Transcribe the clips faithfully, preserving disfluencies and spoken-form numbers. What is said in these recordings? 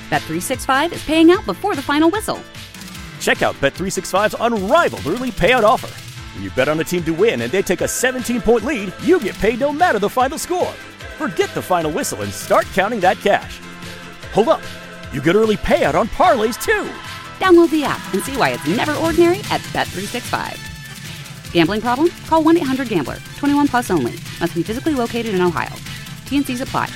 Bet three sixty-five is paying out before the final whistle. Check out Bet three sixty-five's unrivaled early payout offer. When you bet on a team to win and they take a seventeen-point lead, you get paid no matter the final score. Forget the final whistle and start counting that cash. Hold up. You get early payout on parlays, too. Download the app and see why it's never ordinary at Bet three sixty-five. Gambling problem? Call one eight hundred gambler. twenty-one plus only. Must be physically located in Ohio. T and C's apply.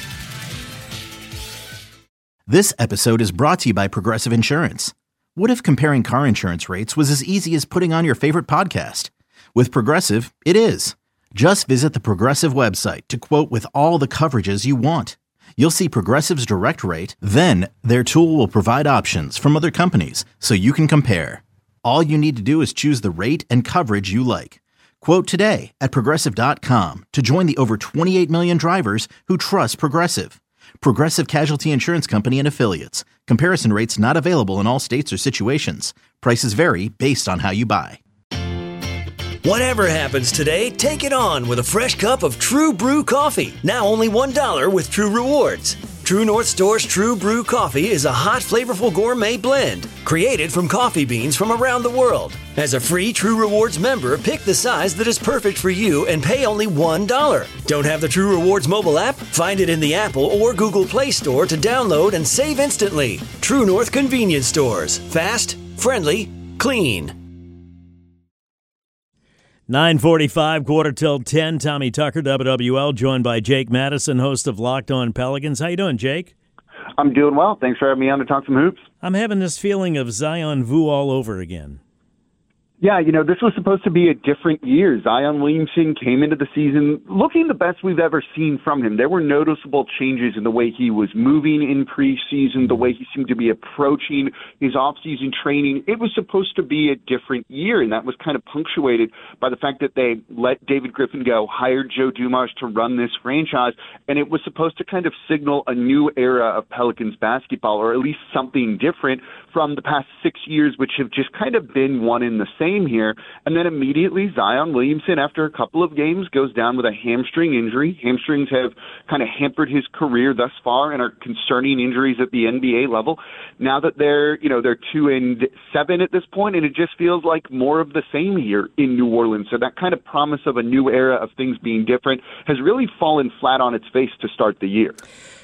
This episode is brought to you by Progressive Insurance. What if comparing car insurance rates was as easy as putting on your favorite podcast? With Progressive, it is. Just visit the Progressive website to quote with all the coverages you want. You'll see Progressive's direct rate, then their tool will provide options from other companies so you can compare. All you need to do is choose the rate and coverage you like. Quote today at Progressive dot com to join the over twenty-eight million drivers who trust Progressive. Progressive Casualty Insurance Company and Affiliates. Comparison rates not available in all states or situations. Prices vary based on how you buy. Whatever happens today, take it on with a fresh cup of True Brew coffee. Now only one dollar with True Rewards. True North Store's True Brew coffee is a hot, flavorful gourmet blend created from coffee beans from around the world. As a free True Rewards member, pick the size that is perfect for you and pay only one dollar. Don't have the True Rewards mobile app? Find it in the Apple or Google Play Store to download and save instantly. True North Convenience Stores. Fast, friendly, clean. nine forty-five, quarter till ten. Tommy Tucker, W W L, joined by Jake Madison, host of Locked On Pelicans. How you doing, Jake? I'm doing well. Thanks for having me on to talk some hoops. I'm having this feeling of Zion Vu all over again. Yeah, you know, this was supposed to be a different year. Zion Williamson came into the season looking the best we've ever seen from him. There were noticeable changes in the way he was moving in preseason, the way he seemed to be approaching his offseason training. It was supposed to be a different year, and that was kind of punctuated by the fact that they let David Griffin go, hired Joe Dumars to run this franchise, and it was supposed to kind of signal a new era of Pelicans basketball, or at least something different from the past six years, which have just kind of been one in the same here. And then immediately Zion Williamson, after a couple of games, goes down with a hamstring injury. Hamstrings have kind of hampered his career thus far and are concerning injuries at the N B A level. Now that they're, you know, they're two and seven at this point, and it just feels like more of the same here in New Orleans. So that kind of promise of a new era of things being different has really fallen flat on its face to start the year.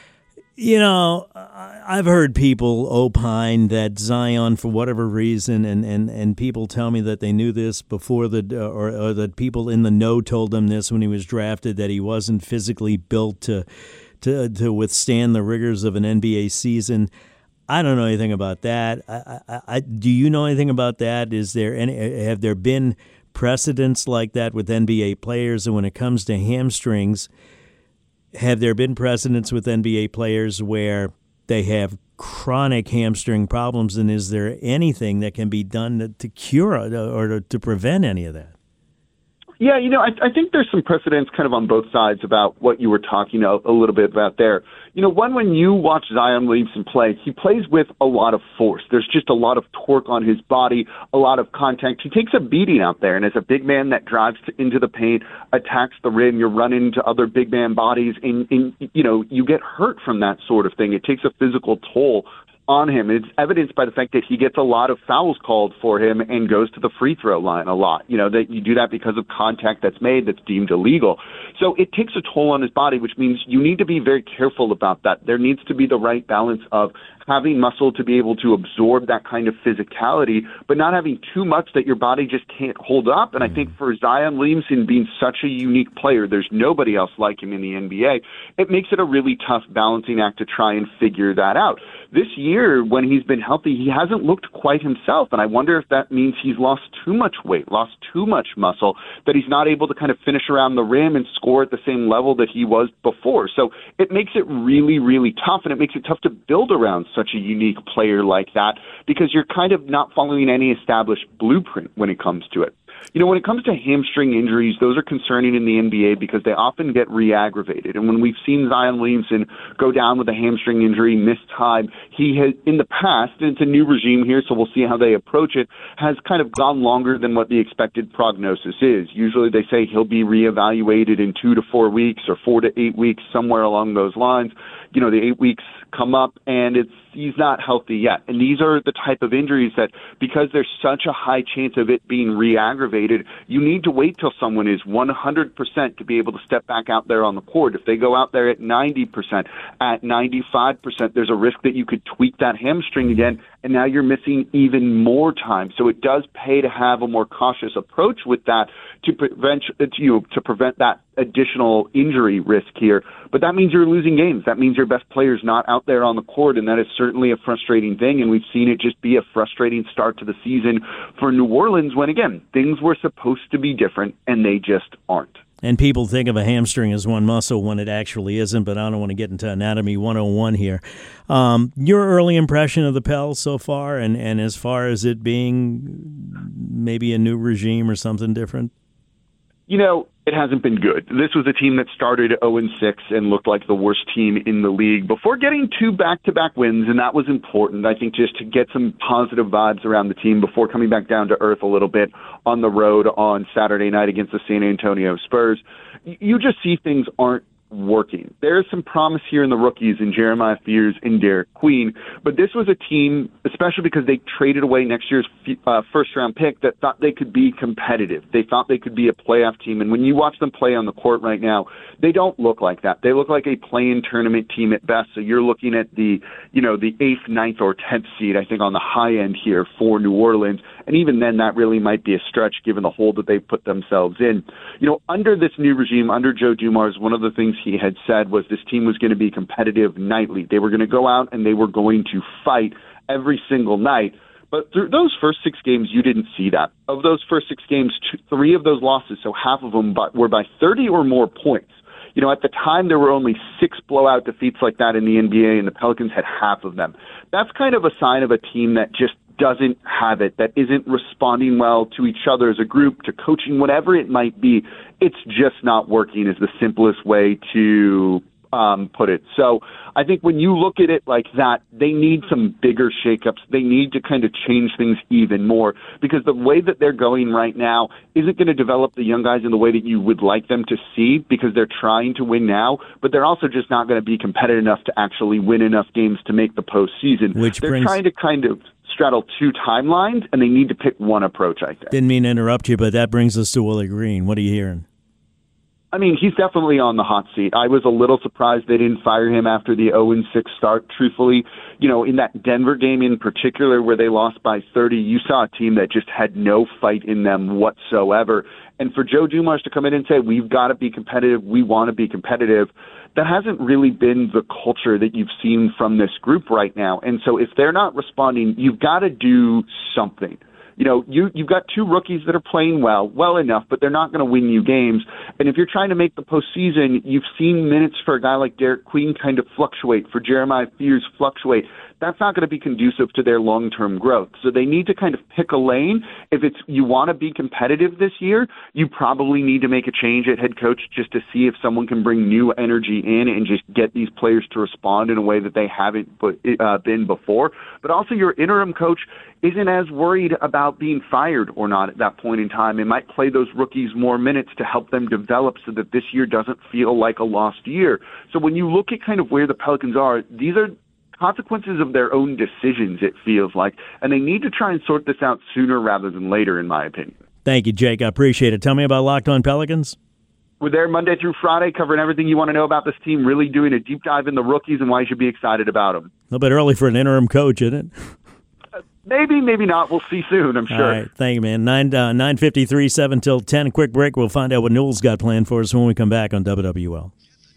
You know, I've heard people opine that Zion, for whatever reason, and, and, and people tell me that they knew this before the, or, or that people in the know told them this when he was drafted, that he wasn't physically built to to to withstand the rigors of an N B A season. I don't know anything about that. I, I, I, do you know anything about that? Is there any? Have there been precedents like that with N B A players? And when it comes to hamstrings, have there been precedents with N B A players where they have chronic hamstring problems, and is there anything that can be done to, to cure or to, to prevent any of that? Yeah, you know, I, I think there's some precedents kind of on both sides about what you were talking a, a little bit about there. You know, one, when you watch Zion Williamson play, he plays with a lot of force. There's just a lot of torque on his body, a lot of contact. He takes a beating out there, and as a big man that drives to, into the paint, attacks the rim, you're running into other big man bodies, and, and, you know, you get hurt from that sort of thing. It takes a physical toll on him. It's evidenced by the fact that he gets a lot of fouls called for him and goes to the free throw line a lot. You know, that you do that because of contact that's made that's deemed illegal. So it takes a toll on his body, which means you need to be very careful about that. There needs to be the right balance of having muscle to be able to absorb that kind of physicality, but not having too much that your body just can't hold up. And I think for Zion Williamson being such a unique player, there's nobody else like him in the N B A, it makes it a really tough balancing act to try and figure that out. This year, when he's been healthy, he hasn't looked quite himself, and I wonder if that means he's lost too much weight, lost too much muscle, that he's not able to kind of finish around the rim and score at the same level that he was before. So it makes it really, really tough, and it makes it tough to build around such a unique player like that because you're kind of not following any established blueprint when it comes to it. You know, when it comes to hamstring injuries, those are concerning in the N B A because they often get re-aggravated. And when we've seen Zion Williamson go down with a hamstring injury, miss time, he has, in the past, and it's a new regime here, so we'll see how they approach it, has kind of gone longer than what the expected prognosis is. Usually they say he'll be reevaluated in two to four weeks or four to eight weeks, somewhere along those lines. You know, the eight weeks come up and it's he's not healthy yet. And these are the type of injuries that, because there's such a high chance of it being re-aggravated, you need to wait till someone is one hundred percent to be able to step back out there on the court. If they go out there at ninety percent, at ninety-five percent, there's a risk that you could tweak that hamstring again, and now you're missing even more time. So it does pay to have a more cautious approach with that to prevent, to, you know, to prevent that additional injury risk here. But that means you're losing games. That means your best player's not out there on the court, and that is certainly a frustrating thing, and we've seen it just be a frustrating start to the season for New Orleans when, again, things were supposed to be different, and they just aren't. And people think of a hamstring as one muscle when it actually isn't, but I don't want to get into Anatomy one oh one here. Um, your early impression of the Pels so far, and, and as far as it being maybe a new regime or something different? You know, it hasn't been good. This was a team that started oh and six and looked like the worst team in the league before getting two back-to-back wins, and that was important, I think, just to get some positive vibes around the team before coming back down to earth a little bit on the road on Saturday night against the San Antonio Spurs. You just see things aren't working. There's some promise here in the rookies in Jeremiah Fears and Derek Queen, but this was a team, especially because they traded away next year's uh, first-round pick, that thought they could be competitive. They thought they could be a playoff team, and when you watch them play on the court right now, they don't look like that. They look like a play-in tournament team at best, so you're looking at the, you know, the eighth, ninth, or tenth seed, I think, on the high end here for New Orleans, and even then, that really might be a stretch given the hole that they've put themselves in. You know, under this new regime, under Joe Dumars, one of the things he had said was this team was going to be competitive nightly. They were going to go out and they were going to fight every single night. But through those first six games, you didn't see that. Of those first six games, two, three of those losses, so half of them, but were by thirty or more points. You know, at the time, there were only six blowout defeats like that in the N B A, and the Pelicans had half of them. That's kind of a sign of a team that just doesn't have it, that isn't responding well to each other as a group, to coaching, whatever it might be. It's just not working is the simplest way to um, put it. So I think when you look at it like that, they need some bigger shakeups. They need to kind of change things even more, because the way that they're going right now isn't going to develop the young guys in the way that you would like them to see, because they're trying to win now, but they're also just not going to be competitive enough to actually win enough games to make the postseason. Which they're brings... trying to kind of straddle two timelines, and they need to pick one approach, I think. Didn't mean to interrupt you, but that brings us to Willie Green. What are you hearing? I mean, he's definitely on the hot seat. I was a little surprised they didn't fire him after the oh and six start, truthfully. You know, in that Denver game in particular where they lost by thirty, you saw a team that just had no fight in them whatsoever. And for Joe Dumars to come in and say, we've got to be competitive, we want to be competitive, that hasn't really been the culture that you've seen from this group right now. And so if they're not responding, you've got to do something. You know, you, you've got two rookies that are playing well, well enough, but they're not going to win you games. And if you're trying to make the postseason, you've seen minutes for a guy like Derek Queen kind of fluctuate, for Jeremiah Fears fluctuate. That's not going to be conducive to their long-term growth. So they need to kind of pick a lane. If it's you want to be competitive this year, you probably need to make a change at head coach just to see if someone can bring new energy in and just get these players to respond in a way that they haven't put, uh, been before. But also your interim coach isn't as worried about being fired or not at that point in time. It might play those rookies more minutes to help them develop so that this year doesn't feel like a lost year. So when you look at kind of where the Pelicans are, these are consequences of their own decisions, it feels like, and they need to try and sort this out sooner rather than later, in my opinion. Thank you, Jake. I appreciate it. Tell me about Locked On Pelicans. We're there Monday through Friday, covering everything you want to know about this team, really doing a deep dive in the rookies and why you should be excited about them. A little bit early for an interim coach, isn't it? Uh, maybe, maybe not. We'll see soon, I'm sure. All right. Thank you, man. nine, uh, nine fifty-three, seven till ten. A quick break. We'll find out what Newell's got planned for us when we come back on W W L.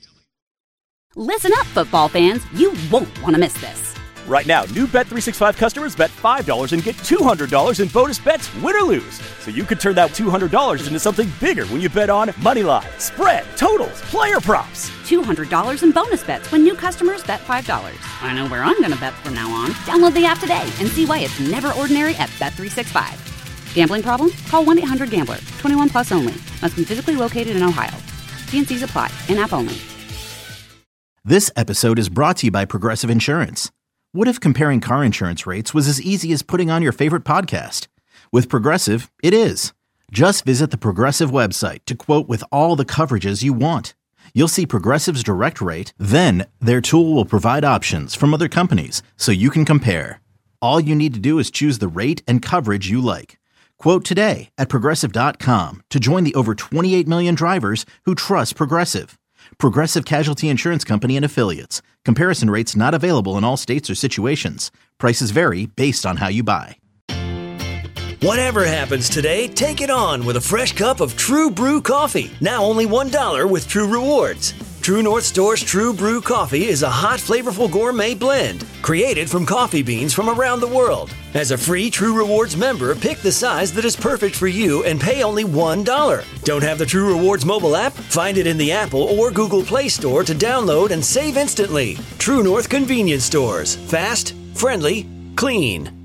Listen up, football fans. You won't want to miss this. Right now, new Bet three sixty-five customers bet five dollars and get two hundred dollars in bonus bets, win or lose. So you could turn that two hundred dollars into something bigger when you bet on moneyline, spread, totals, player props. two hundred dollars in bonus bets when new customers bet five dollars. I know where I'm going to bet from now on. Download the app today and see why it's never ordinary at Bet three sixty-five. Gambling problem? Call one eight hundred gambler. twenty-one plus only. Must be physically located in Ohio. T and C's apply. In-app only. This episode is brought to you by Progressive Insurance. What if comparing car insurance rates was as easy as putting on your favorite podcast? With Progressive, it is. Just visit the Progressive website to quote with all the coverages you want. You'll see Progressive's direct rate, then their tool will provide options from other companies so you can compare. All you need to do is choose the rate and coverage you like. Quote today at Progressive dot com to join the over twenty-eight million drivers who trust Progressive. Progressive Casualty Insurance Company and Affiliates. Comparison rates not available in all states or situations. Prices vary based on how you buy. Whatever happens today, take it on with a fresh cup of True Brew coffee. Now only one dollar with True Rewards. True North Store's True Brew Coffee is a hot, flavorful gourmet blend created from coffee beans from around the world. As a free True Rewards member, pick the size that is perfect for you and pay only one dollar. Don't have the True Rewards mobile app? Find it in the Apple or Google Play Store to download and save instantly. True North Convenience Stores. Fast, friendly, clean.